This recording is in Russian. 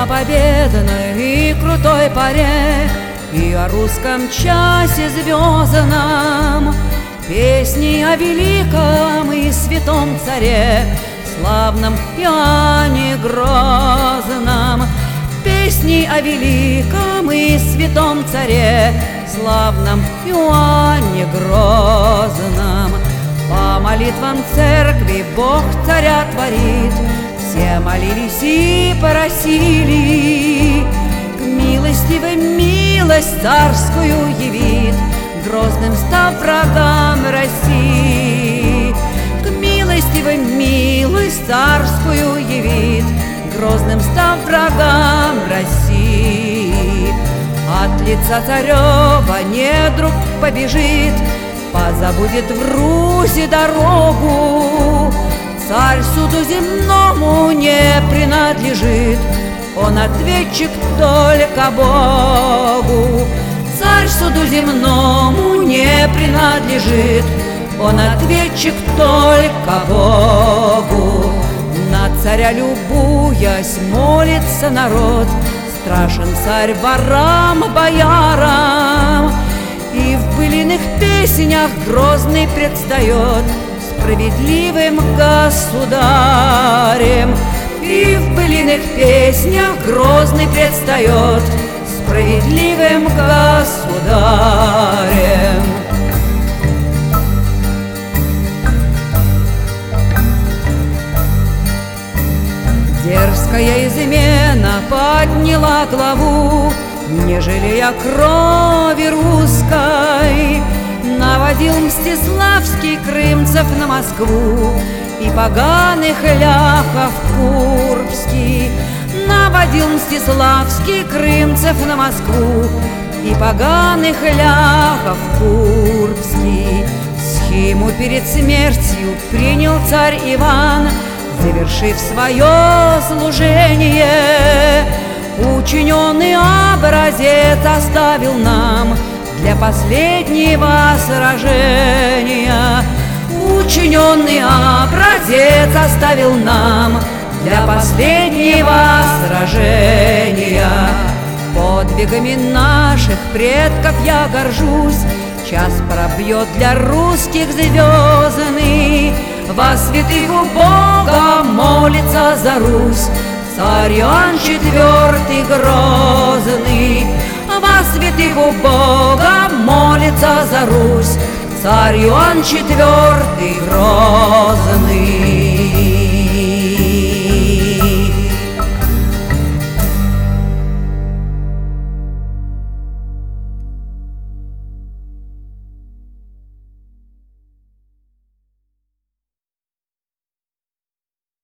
о победной и крутой поре, и о русском часе звездном, песни о великом и святом царе, славном Иоанне Грозном. Песни о великом и святом царе, славном Иоанне Грозном. По молитвам церкви Бог царя творит, все молились и просили, к милостивой милость царскую явит, грозным став врагам России. К милостивой милость царскую явит, грозным став врагам России. От лица царева недруг побежит, позабудет в Руси дорогу. Царь суду земному не принадлежит, он ответчик только Богу. Царь суду земному не принадлежит, он ответчик только Богу. На царя любуясь молится народ, страшен царь ворам, боярам. И в былиных песнях грозный предстает справедливым государем. И в былиных песнях грозный предстает справедливым государем. Дерзкая измена подняла главу, не жалея крови русской. Наводил Мстиславский крымцев на Москву и поганых ляхов Курбский. Наводил Мстиславский крымцев на Москву и поганых ляхов Курбский. Схиму перед смертью принял царь Иван, завершив свое служение. Учиненный образец оставил нам для последнего сражения. Учиненный образец оставил нам для последнего сражения. Подвигами наших предков я горжусь, час пробьет для русских звездный. Во святых у Бога молится за Русь царь Иоанн IV Грозный. Во святых у Бога молится за Русь царь Иоанн IV Грозный.